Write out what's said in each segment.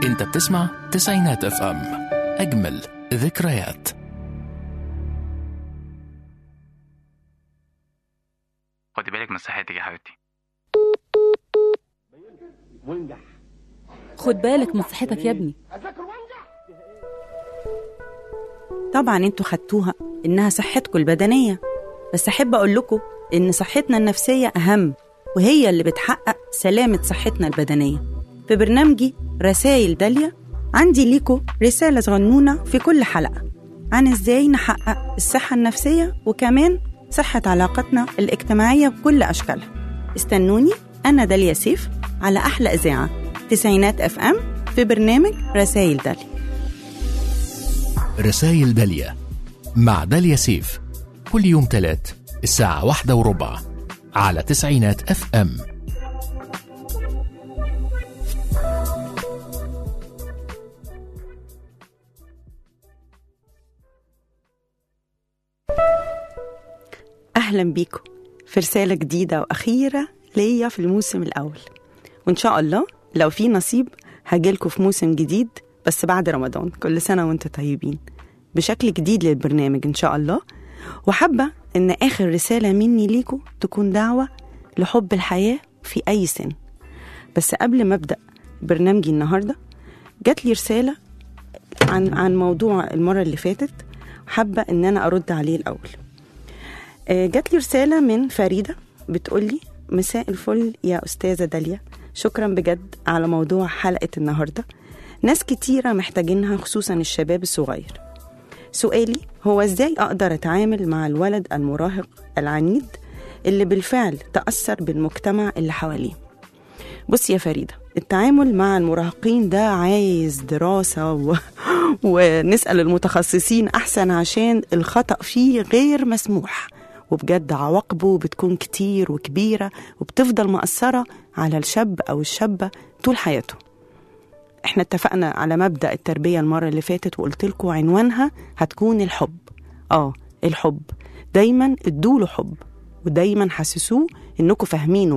انت بتسمع تسعينات اف ام، اجمل ذكريات. خدي بالك من صحتك يا حبيبتي. خد بالك من صحتك يا ابني. طبعا انتوا خدتوها انها صحتكم البدنية، بس احب اقول لكم ان صحتنا النفسية اهم، وهي اللي بتحقق سلامة صحتنا البدنية. في برنامجي رسائل داليا عندي ليكم رسالة صغنونة في كل حلقة عن ازاي نحقق الصحة النفسية وكمان صحة علاقتنا الاجتماعية بكل أشكالها. استنوني أنا داليا سيف على أحلى إذاعة تسعينات اف ام في برنامج رسائل داليا. رسائل داليا مع داليا سيف كل يوم 3 الساعة 1:15 على تسعينات اف ام. أهلا بيكم في رسالة جديدة وأخيرة ليا في الموسم الأول، وإن شاء الله لو في نصيب هجيلكم في موسم جديد بس بعد رمضان. كل سنة وانتم طيبين بشكل جديد للبرنامج إن شاء الله. وحابة إن آخر رسالة مني ليكم تكون دعوة لحب الحياة في أي سن. بس قبل ما أبدأ برنامجي النهاردة جات لي رسالة عن موضوع المرة اللي فاتت، حابة إن أنا أرد عليه الأول. جات لي رسالة من فريدة بتقولي: مساء الفل يا أستاذة داليا، شكرا بجد على موضوع حلقة النهاردة، ناس كتيرة محتاجينها خصوصا الشباب الصغير. سؤالي هو إزاي أقدر أتعامل مع الولد المراهق العنيد اللي بالفعل تأثر بالمجتمع اللي حواليه؟ بص يا فريدة، التعامل مع المراهقين ده عايز دراسة ونسأل المتخصصين أحسن، عشان الخطأ فيه غير مسموح، وبجد عواقبه بتكون كتير وكبيرة وبتفضل مأثرة على الشاب أو الشابة طول حياته. احنا اتفقنا على مبدأ التربية المرة اللي فاتت وقلت لكم عنوانها هتكون الحب. الحب دايما ادوله حب، ودايما حسسوه انكم فاهمينه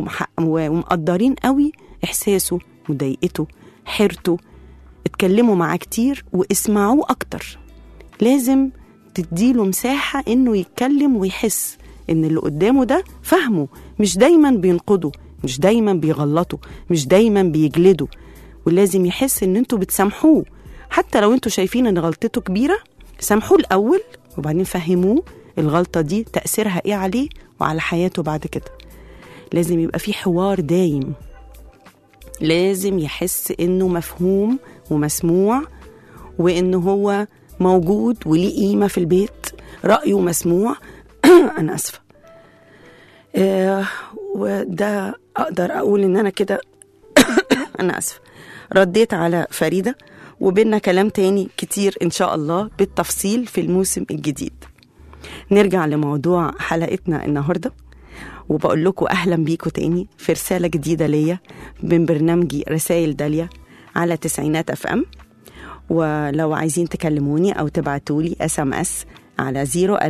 ومقدرين قوي احساسه، مضايقته، حيرته. اتكلموا معاه كتير واسمعوه اكتر. لازم تديله مساحة انه يتكلم ويحس ان اللي قدامه ده فهمه، مش دايما بينقضه، مش دايما بيغلطه، مش دايما بيجلده. ولازم يحس ان انتوا بتسامحوه، حتى لو انتوا شايفين ان غلطته كبيرة سامحوه الاول وبعدين فهموه الغلطة دي تأثيرها ايه عليه وعلى حياته بعد كده. لازم يبقى في حوار دايم، لازم يحس انه مفهوم ومسموع، وانه هو موجود وليه قيمة في البيت، رأيه مسموع. أنا أسفة. وده أقدر أقول إن أنا كده أنا أسفة رديت على فريدة، وبيننا كلام تاني كتير إن شاء الله بالتفصيل في الموسم الجديد. نرجع لموضوع حلقتنا النهاردة، وبقول لكم أهلا بيكم تاني في رسالة جديدة ليا من برنامجي رسائل داليا على تسعينات اف ام. ولو عايزين تكلموني أو تبعتولي SMS على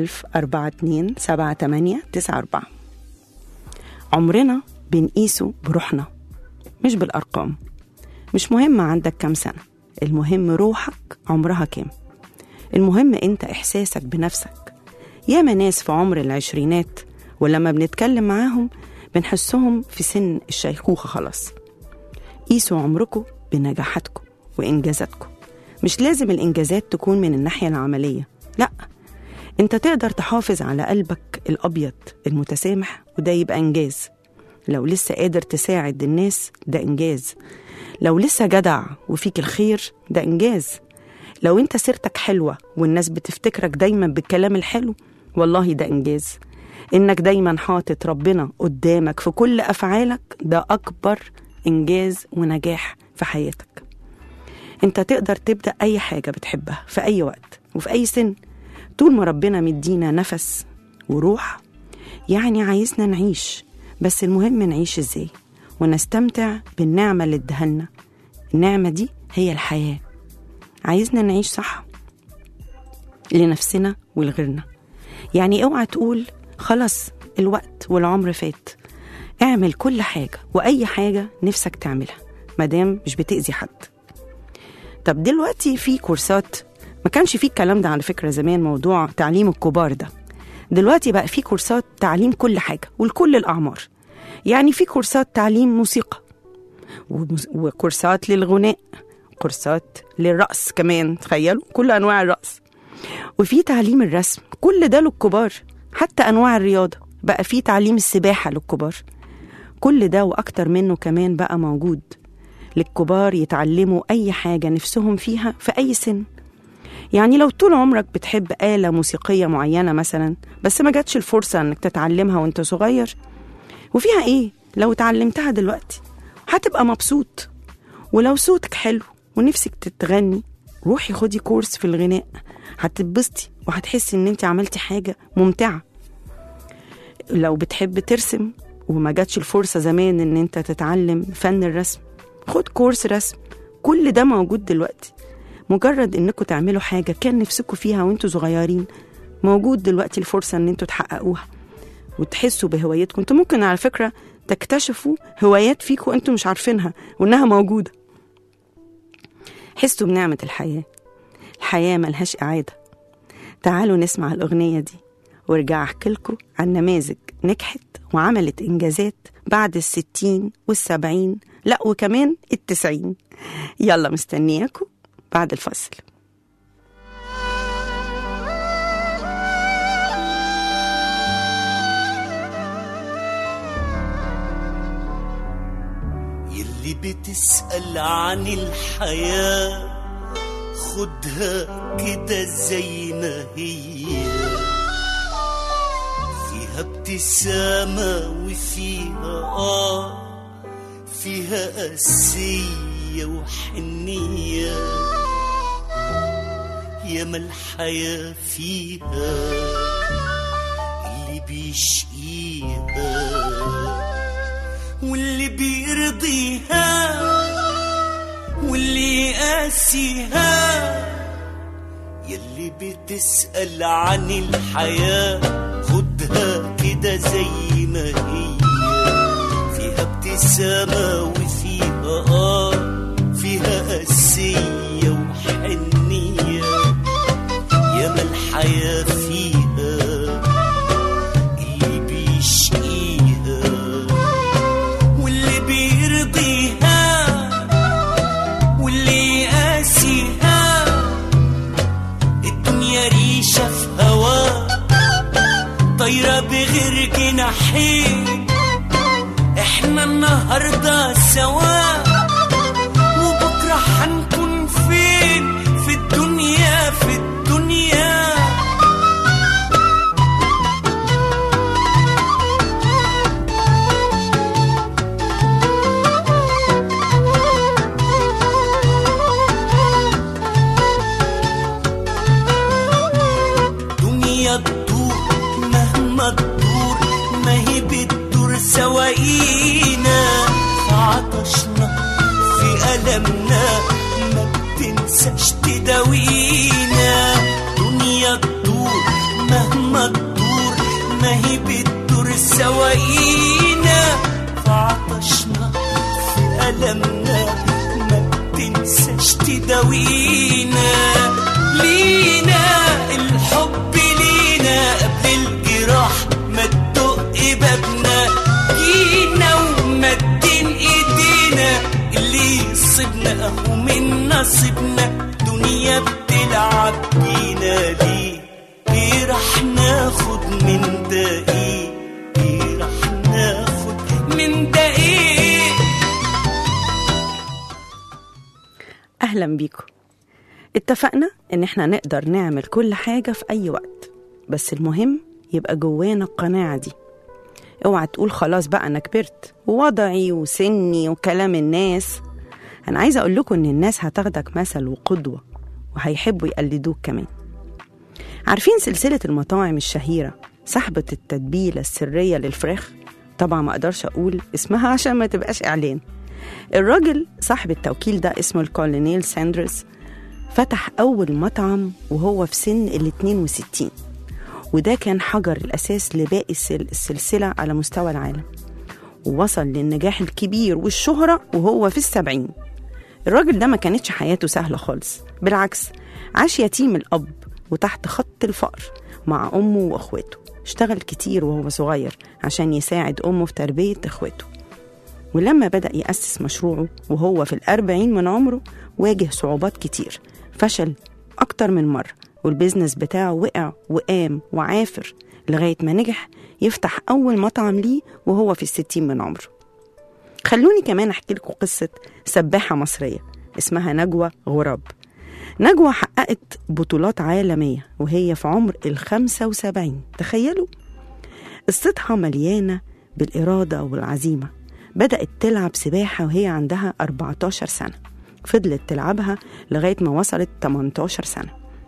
010427894. عمرنا بنقيسه بروحنا مش بالأرقام. مش مهم عندك كام سنة، المهم روحك عمرها كام. المهم انت إحساسك بنفسك. ياما ناس في عمر العشرينات ولما بنتكلم معاهم بنحسهم في سن الشيخوخة خلاص. قيسوا عمركم بنجاحاتكم وإنجازاتكم. مش لازم الإنجازات تكون من الناحية العملية، لأ، انت تقدر تحافظ على قلبك الأبيض المتسامح، وده يبقى إنجاز. لو لسه قادر تساعد الناس ده إنجاز. لو لسه جدع وفيك الخير ده إنجاز. لو انت سيرتك حلوة والناس بتفتكرك دايما بالكلام الحلو، والله ده إنجاز. إنك دايما حاطط ربنا قدامك في كل أفعالك ده أكبر إنجاز ونجاح في حياتك. انت تقدر تبدأ أي حاجة بتحبها في أي وقت وفي أي سن، طول ما ربنا مدينا نفس وروح. يعني عايزنا نعيش، بس المهم نعيش ازاي ونستمتع بالنعمة اللي ادهلنا. النعمة دي هي الحياة. عايزنا نعيش صح لنفسنا ولغيرنا. يعني اوعى تقول خلاص الوقت والعمر فات. اعمل كل حاجة وأي حاجة نفسك تعملها مادام مش بتأذي حد. طب دلوقتي في كورسات، ما كانش في الكلام ده على فكرة زمان، موضوع تعليم الكبار ده. دلوقتي بقى في كورسات تعليم كل حاجة ولكل الأعمار. يعني في كورسات تعليم موسيقى، وكورسات للغناء، كورسات للرقص كمان، تخيلوا كل أنواع الرقص، وفي تعليم الرسم، كل ده للكبار. حتى أنواع الرياضة بقى في تعليم السباحة للكبار. كل ده وأكتر منه كمان بقى موجود للكبار يتعلموا أي حاجة نفسهم فيها في أي سن. يعني لو طول عمرك بتحب آلة موسيقية معينة مثلا، بس ما جاتش الفرصة أنك تتعلمها وانت صغير، وفيها إيه لو اتعلمتها دلوقتي؟ هتبقى مبسوط. ولو صوتك حلو ونفسك تتغني، روحي خدي كورس في الغناء، هتتبسطي وهتحسي ان انت عملتي حاجة ممتعة. لو بتحب ترسم وما جاتش الفرصة زمان ان انت تتعلم فن الرسم، خد كورس رسم. كل ده موجود دلوقتي. مجرد انكم تعملوا حاجة كان نفسكم فيها وانتوا صغيرين، موجود دلوقتي الفرصة ان انتوا تحققوها وتحسوا بهوايتكم. انتوا ممكن على فكرة تكتشفوا هوايات فيكم انتوا مش عارفينها وانها موجودة. حسوا بنعمة الحياة. الحياة ملهاش إعادة. تعالوا نسمع الأغنية دي وارجع أحكي لكم عن نماذج نجحت وعملت إنجازات بعد 60 و70، لا وكمان 90. يلا مستنياكم بعد الفصل. يلي بتسأل عن الحياة خدها كده زي ما هي، فيها ابتسامة وفيها فيها قاسية وحنية، ياما الحياة فيها اللي بيشقيها واللي بيرضيها واللي قاسيها. يلي بتسأل عن الحياة خدها كده زي ما هي، فيها ابتسامة وفيها فيها قاسية وحنية، ياما الحياة فيها اللي بيشقيها واللي بيرضيها واللي قاسيها. الدنيا ريشة في هوا طايرة بغير جناحين، احنا النهاردة سوا وبكرة هنكون فين في الدنيا في الدنيا. سواقينا فعطشنا في ألمنا ما بتنساش تداوينا. دنيا تدور مهما تدور ما هي بتدور سواقينا فعطشنا في ألمنا ما بتنساش تداوينا. لينا الحب لينا قبل الجراح ما تدق بابنا، جينا ومدين ايدينا اللي يصيبنا اهو من نصيبنا. دنيا بتلعب بينا ليه؟ ايه راح ناخد من ده ايه؟ ايه راح ناخد من ده ايه؟ اهلا بيكم. اتفقنا ان احنا نقدر نعمل كل حاجة في اي وقت، بس المهم يبقى جوانا القناعة دي. اوعى تقول خلاص بقى انا كبرت ووضعي وسني وكلام الناس. انا عايزه اقول لكم ان الناس هتاخدك مثل وقدوه وهيحبوا يقلدوك كمان. عارفين سلسله المطاعم الشهيره صاحبه التتبيله السريه للفراخ؟ طبعا ما اقدرش اقول اسمها عشان ما تبقاش اعلان. الراجل صاحب التوكيل ده اسمه الكولونيل ساندرز، فتح اول مطعم وهو في سن 62، وده كان حجر الأساس لباقي السلسلة على مستوى العالم، ووصل للنجاح الكبير والشهرة وهو في 70. الراجل ده ما كانتش حياته سهلة خالص، بالعكس عاش يتيم الأب وتحت خط الفقر مع أمه وأخواته. اشتغل كتير وهو صغير عشان يساعد أمه في تربية إخواته، ولما بدأ يأسس مشروعه وهو في 40 من عمره واجه صعوبات كتير، فشل أكتر من مرة، والبيزنس بتاعه وقع وقام وعافر لغاية ما نجح يفتح أول مطعم ليه وهو في 60 من عمره. خلوني كمان أحكي لكم قصة سباحة مصرية اسمها نجوى غراب. نجوى حققت بطولات عالمية وهي في عمر 75. تخيلوا، قصتها مليانة بالإرادة والعزيمة. بدأت تلعب سباحة وهي عندها 14 سنة، فضلت تلعبها لغاية ما وصلت 18 سنة،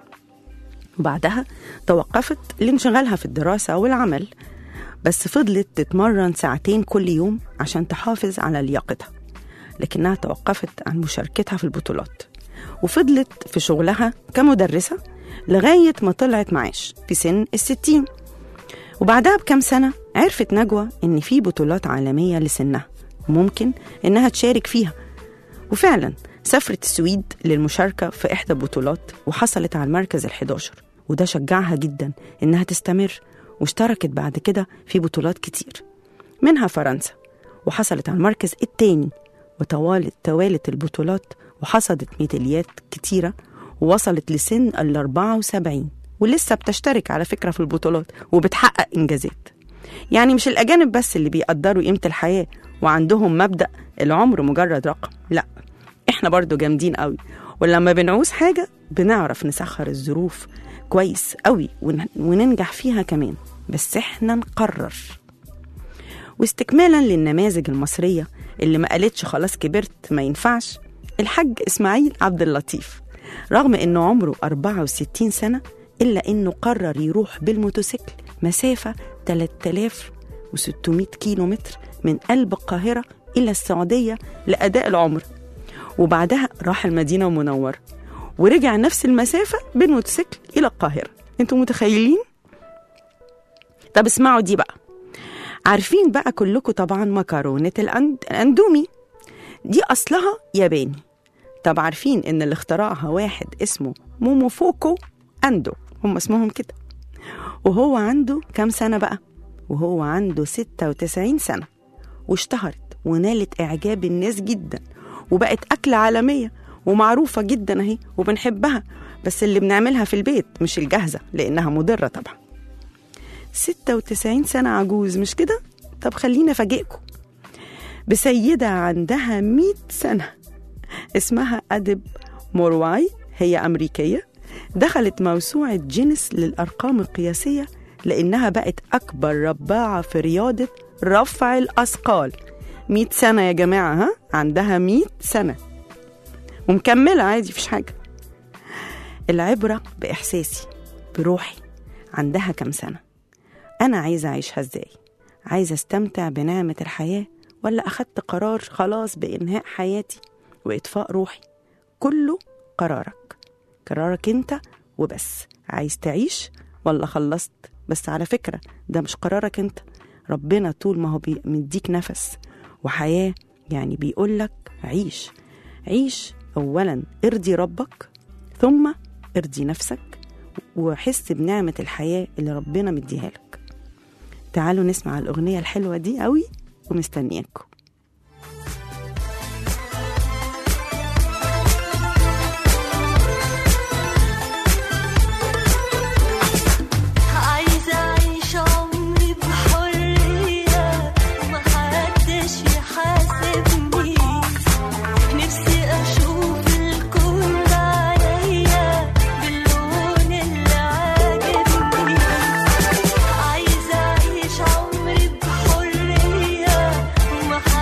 وبعدها توقفت لانشغالها في الدراسة والعمل، بس فضلت تتمرن 2 ساعة كل يوم عشان تحافظ على لياقتها. لكنها توقفت عن مشاركتها في البطولات، وفضلت في شغلها كمدرسة لغاية ما طلعت معاش في سن 60. وبعدها بكم سنة عرفت نجوى إن في بطولات عالمية لسنها ممكن إنها تشارك فيها، وفعلا سافرت السويد للمشاركة في إحدى البطولات وحصلت على المركز 11، وده شجعها جدا إنها تستمر، واشتركت بعد كده في بطولات كتير منها فرنسا، وحصلت على المركز 2، وتوالت البطولات وحصدت ميداليات كتيرة، ووصلت لسن 74 ولسه بتشترك على فكرة في البطولات وبتحقق إنجازات. يعني مش الأجانب بس اللي بيقدروا قيمة الحياة وعندهم مبدأ العمر مجرد رقم، لا، إحنا برضو جامدين قوي، ولما بنعوز حاجة بنعرف نسخر الظروف كويس قوي وننجح فيها كمان، بس إحنا نقرر. واستكمالا للنماذج المصرية اللي ما قالتش خلاص كبرت ما ينفعش، الحاج إسماعيل عبد اللطيف رغم إنه عمره 64 سنة إلا إنه قرر يروح بالموتوسيكل مسافة 3600 كيلومتر من قلب القاهرة إلى السعودية لأداء العمر، وبعدها راح المدينة المنورة ورجع نفس المسافة بالموتوسيكل إلى القاهرة. انتوا متخيلين؟ طب اسمعوا دي بقى. عارفين بقى كلكم طبعا مكرونة الأندومي دي أصلها ياباني. طب عارفين إن اللي اخترعها واحد اسمه موموفوكو أندو، هم اسمهم كده، وهو عنده كام سنة بقى؟ وهو عنده 96 سنة، واشتهرت ونالت إعجاب الناس جدا، وبقت أكلة عالمية ومعروفة جدا اهي وبنحبها، بس اللي بنعملها في البيت مش الجاهزة لأنها مضرة طبعا. 96 سنة عجوز مش كده؟ طب خلينا أفاجئكم بسيدة عندها 100 سنة اسمها أدب مورواي، هي أمريكية، دخلت موسوعة جينيس للأرقام القياسية لأنها بقت أكبر رباعة في رياضة رفع الأثقال. 100 سنة يا جماعة، ها؟ عندها 100 سنة ومكملة عادي، فيش حاجة. العبرة بإحساسي بروحي. عندها كم سنة؟ أنا عايزة أعيشها إزاي؟ عايزة أستمتع بنعمة الحياة، ولا أخدت قرار خلاص بإنهاء حياتي وإطفاء روحي؟ كله قرارك أنت وبس. عايز تعيش ولا خلصت؟ بس على فكرة ده مش قرارك أنت، ربنا طول ما هو مديك نفس وحياة يعني بيقولك عيش أولا ارضي ربك، ثم ارضي نفسك، وحس بنعمة الحياة اللي ربنا مديها لك. تعالوا نسمع الأغنية الحلوة دي قوي ومستنياكم. عايزة أعيش عمري بحرية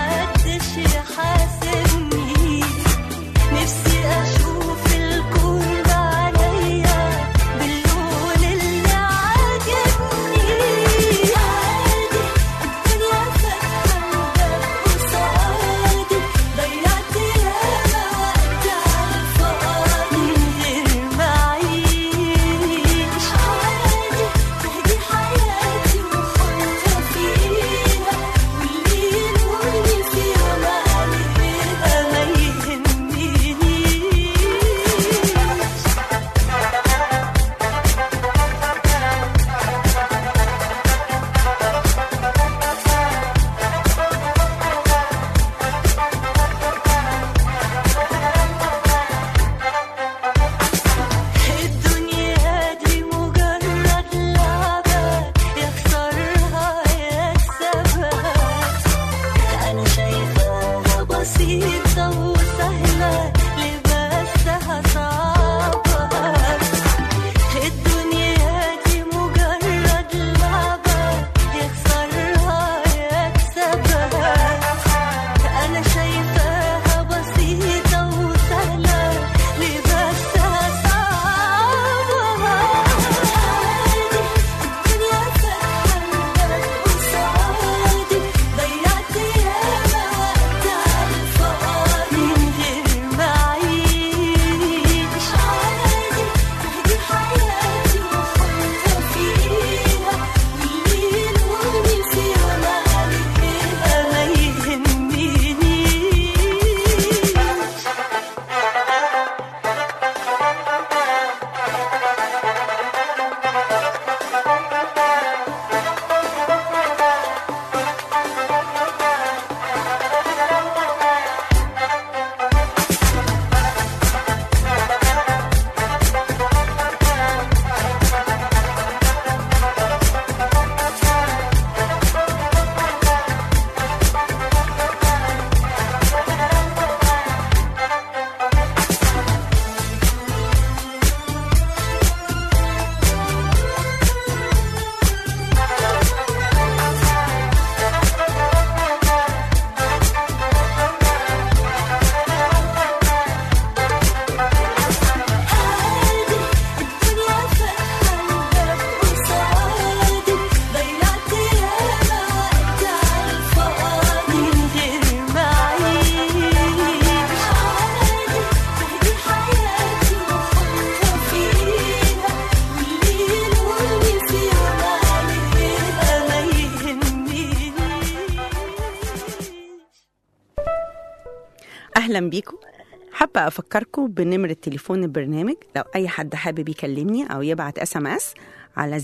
أهلا بيكم. حابة أفكركم بنمرة تليفون البرنامج لو أي حد حابب يكلمني أو يبعت SMS على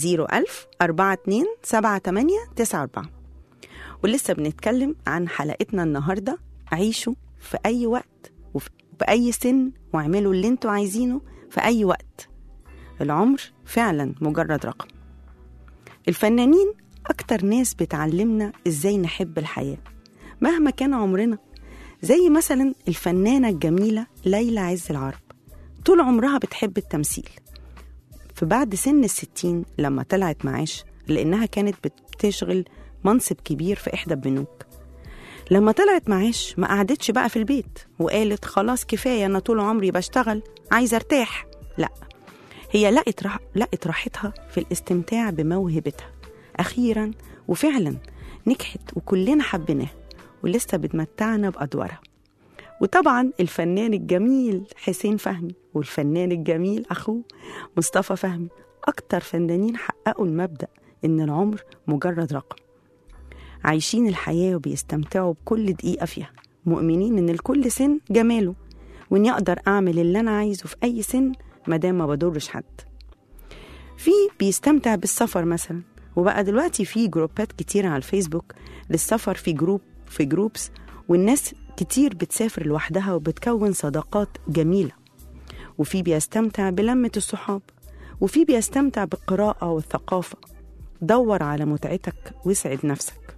010427894. ولسه بنتكلم عن حلقتنا النهاردة، عيشوا في أي وقت وبأي سن واعملوا اللي انتوا عايزينه في أي وقت. العمر فعلا مجرد رقم. الفنانين أكتر ناس بتعلمنا إزاي نحب الحياة مهما كان عمرنا، زي مثلا الفنانة الجميلة ليلى عز العرب، طول عمرها بتحب التمثيل. فبعد سن 60 لما طلعت معاش، لأنها كانت بتشغل منصب كبير في إحدى البنوك، لما طلعت معاش ما قعدتش بقى في البيت وقالت خلاص كفاية أنا طول عمري بشتغل عايزة ارتاح. لا، هي لقت راحتها في الاستمتاع بموهبتها أخيرا، وفعلا نجحت وكلنا حبيناها ولسه بتمتعنا بأدوارها. وطبعا الفنان الجميل حسين فهمي والفنان الجميل أخوه مصطفى فهمي أكتر فنانين حققوا المبدأ إن العمر مجرد رقم، عايشين الحياة وبيستمتعوا بكل دقيقة فيها، مؤمنين إن الكل سن جماله وإني أقدر أعمل اللي أنا عايزه في أي سن مادام ما بدورش حد. في بيستمتع بالسفر مثلا، وبقى دلوقتي في جروبات كتير على الفيسبوك للسفر، في جروبس، والناس كتير بتسافر لوحدها وبتكون صداقات جميلة. وفي بيستمتع بلمة الصحاب، وفي بيستمتع بالقراءة والثقافة. دور على متعتك واسعد نفسك.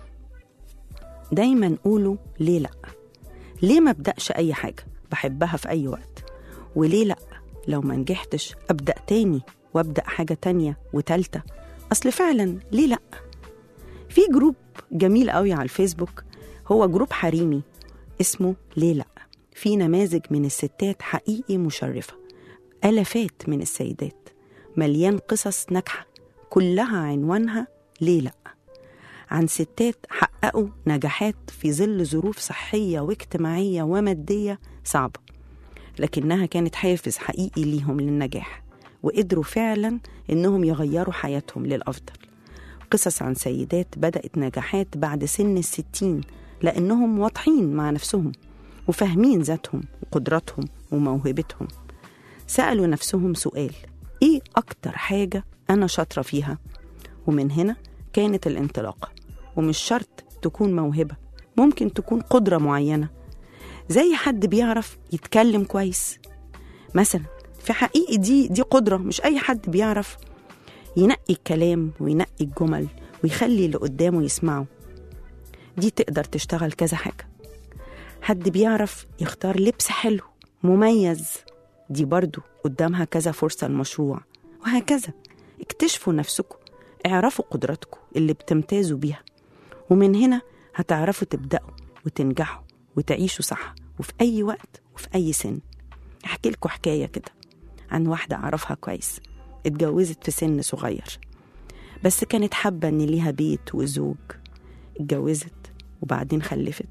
دايما قولوا ليه لأ، ليه ما ابدأش أي حاجة بحبها في أي وقت، وليه لأ لو ما نجحتش أبدأ تاني وأبدأ حاجة تانية وتالتة. أصل فعلا ليه لأ. في جروب جميل قوي على الفيسبوك، هو جروب حريمي اسمه ليه لأ. في نماذج من الستات حقيقي مشرفة، آلافات من السيدات، مليان قصص ناجحة كلها عنوانها ليه لأ، عن ستات حققوا نجاحات في ظل ظروف صحية واجتماعية ومادية صعبة، لكنها كانت حافز حقيقي ليهم للنجاح، وقدروا فعلا إنهم يغيروا حياتهم للأفضل. قصص عن سيدات بدأت نجاحات بعد سن 60 لأنهم واضحين مع نفسهم وفاهمين ذاتهم وقدراتهم وموهبتهم. سألوا نفسهم سؤال: إيه أكتر حاجة أنا شاطرة فيها؟ ومن هنا كانت الانطلاقة. ومش شرط تكون موهبة، ممكن تكون قدرة معينة، زي حد بيعرف يتكلم كويس مثلا. في حقيقي دي قدرة، مش أي حد بيعرف ينقي الكلام وينقي الجمل ويخلي اللي قدامه يسمعه. دي تقدر تشتغل كذا حاجة. حد بيعرف يختار لبس حلو مميز، دي برضو قدامها كذا فرصة المشروع، وهكذا. اكتشفوا نفسكم، اعرفوا قدراتكم اللي بتمتازوا بيها، ومن هنا هتعرفوا تبدأوا وتنجحوا وتعيشوا صح وفي أي وقت وفي أي سن. أحكي لكم حكاية كده عن واحدة أعرفها كويس، اتجوزت في سن صغير، بس كانت حابة إن ليها بيت وزوج. اتجوزت وبعدين خلفت،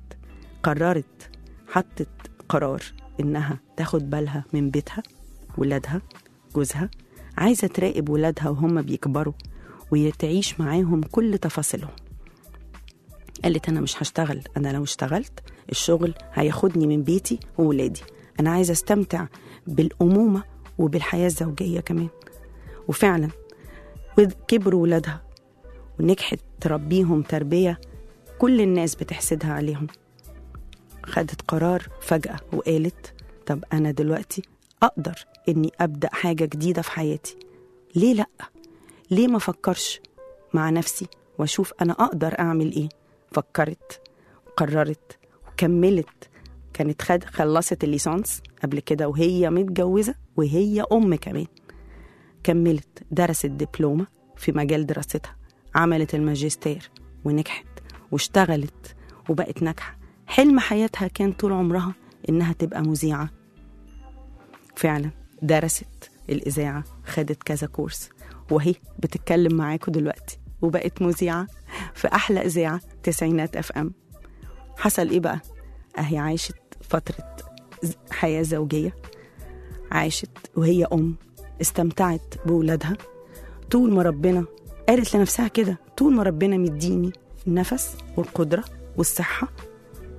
حطت قرار إنها تاخد بالها من بيتها، ولادها، جوزها، عايزة تراقب ولادها وهم بيكبروا ويتعيش معاهم كل تفاصيلهم. قالت أنا مش هشتغل، أنا لو اشتغلت الشغل هياخدني من بيتي وولادي، أنا عايزة استمتع بالأمومة وبالحياة الزوجية كمان. وفعلا كبروا ولادها ونجحت تربيهم تربية كل الناس بتحسدها عليهم. خدت قرار فجأة وقالت طب أنا دلوقتي أقدر إني أبدأ حاجة جديدة في حياتي، ليه لأ؟ ليه ما فكرش مع نفسي وأشوف أنا أقدر أعمل إيه؟ فكرت وقررت وكملت. كانت خلصت الليسانس قبل كده وهي متجوزة وهي أم كمان. كملت، درست دبلومة في مجال دراستها، عملت الماجستير ونجحت واشتغلت وبقت ناجحة. حلم حياتها كان طول عمرها إنها تبقى مذيعة. فعلا درست الإذاعة، خدت كذا كورس، وهي بتتكلم معاكم دلوقتي وبقت مذيعة في أحلى إذاعة تسعينات FM. حصل إيه بقى؟ أهي عايشت فترة حياة زوجية، عايشت وهي أم، استمتعت بولادها. طول ما ربنا، قالت لنفسها كده، طول ما ربنا مديني النفس والقدرة والصحة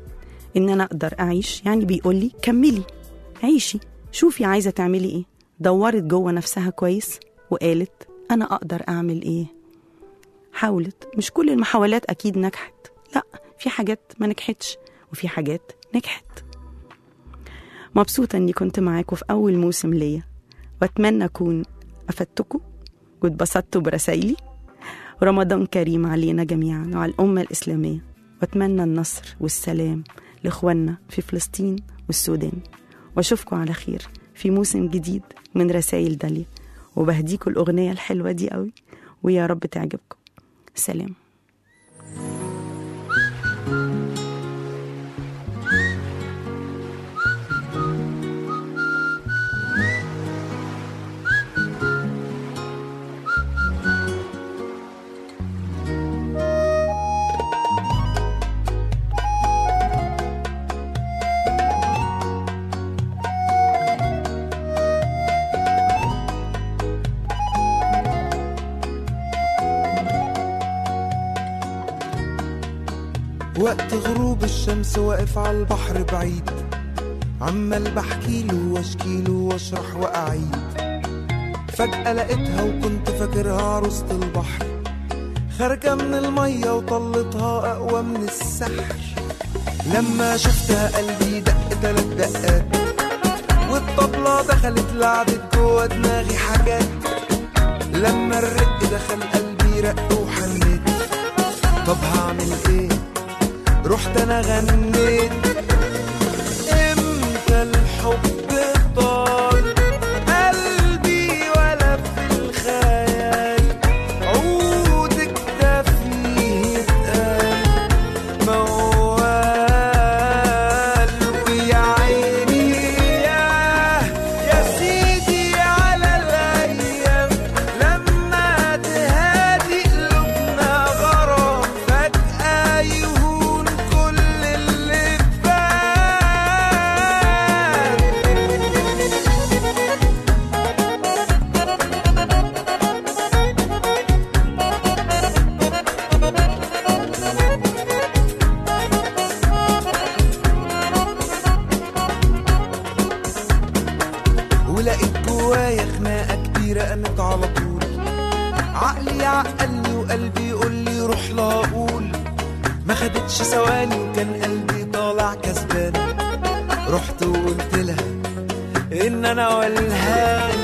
إن أنا أقدر أعيش، يعني بيقولي كملي عيشي، شوفي عايزة تعملي إيه. دورت جوه نفسها كويس وقالت أنا أقدر أعمل إيه. حاولت، مش كل المحاولات أكيد نجحت، لا، في حاجات ما نجحتش وفي حاجات نجحت. مبسوطة أني كنت معاكم في أول موسم ليا، وأتمنى أكون أفدتكم واتبسطتوا برسايلي. رمضان كريم علينا جميعا وعلى الأمة الإسلامية، وأتمنى النصر والسلام لإخواننا في فلسطين والسودان. وأشوفكم على خير في موسم جديد من رسائل داليا، وبهديكم الأغنية الحلوة دي قوي، ويا رب تعجبكم. سلام. وقت غروب الشمس واقف على البحر بعيد، عمال بحكيله واشكيله واشرح واعيد. فجأة لقيتها وكنت فاكرها عروسة البحر، خارجة من المية وطلتها أقوى من السحر. لما شفتها قلبي دق 3 دقات، والطبلة دخلت لعبت جوا دماغي حاجات. لما الرق دخل قلبي رق وحنيت، طب هعمل ايه؟ رحت انا غنيت. امتى الحب طال قلبي ولا في الخيال، عودك ده فيه اتقال موال. ويا عيني يا سيدي على الايام، لما تهادي قلوبنا غرام، فجأة يهون كل اللي فات. ولقيت جوايا خناقة كبيرة قامت على طول، عقلي عقلني وقلبي يقولي روح لا أقول. ما خدتش ثواني وكان قلبي طالع كسبان، رحت وقلت لها إن أنا والهان.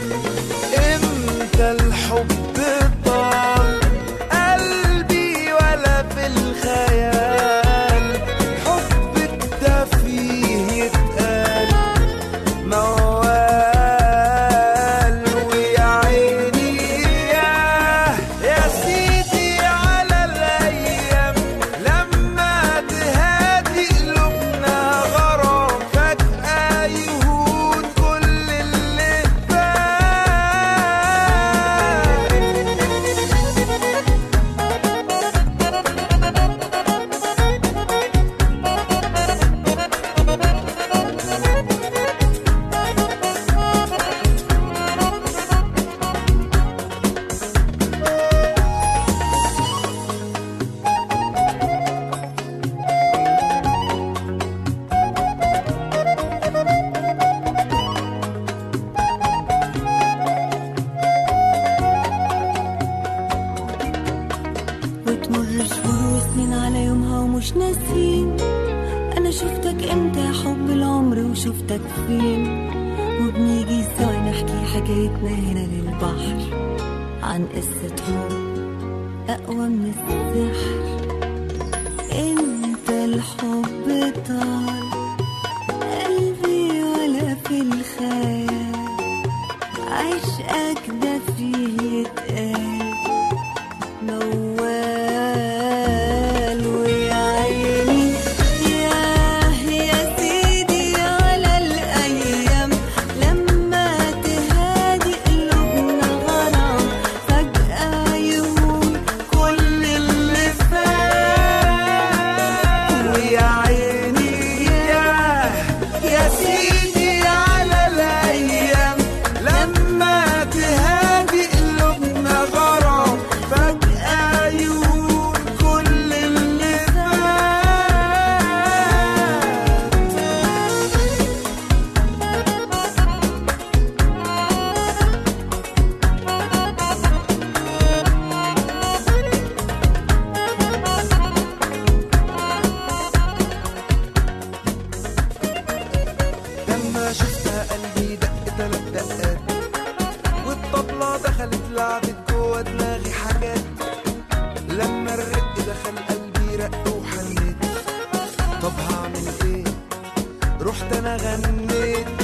إمتى الحب طال قلبي ولا في الخيال، حبك ده فيه يتقال موال. ويا عيني يا سيدي على الأيام، لما تهادي قلوبنا غرام، فجأة يهون كل اللي وتمر شهور وسنين على يومها ومش ناسين. أنا شفتك إمتى يا حب العمر وشفتك فين، وبنيجي سوا نحكي حكايتنا هنا للبحر، عن قصة حب أقوى من السحر. إمتى الحب طال قلبي ولا في الخيال، عشقك ده فيه يتقال موال. ويا عيني يا سيدي على الأيام، لما تهادي قلوبنا غرام، فجأة يهون كل اللي فات. ويا عيني يا سيدي على الأيام، لما تهادي لعبت جوا دماغي حاجات، لما الرق دخل قلبي رق وحنيت. طب هعمل ايه؟ رحت انا غنيت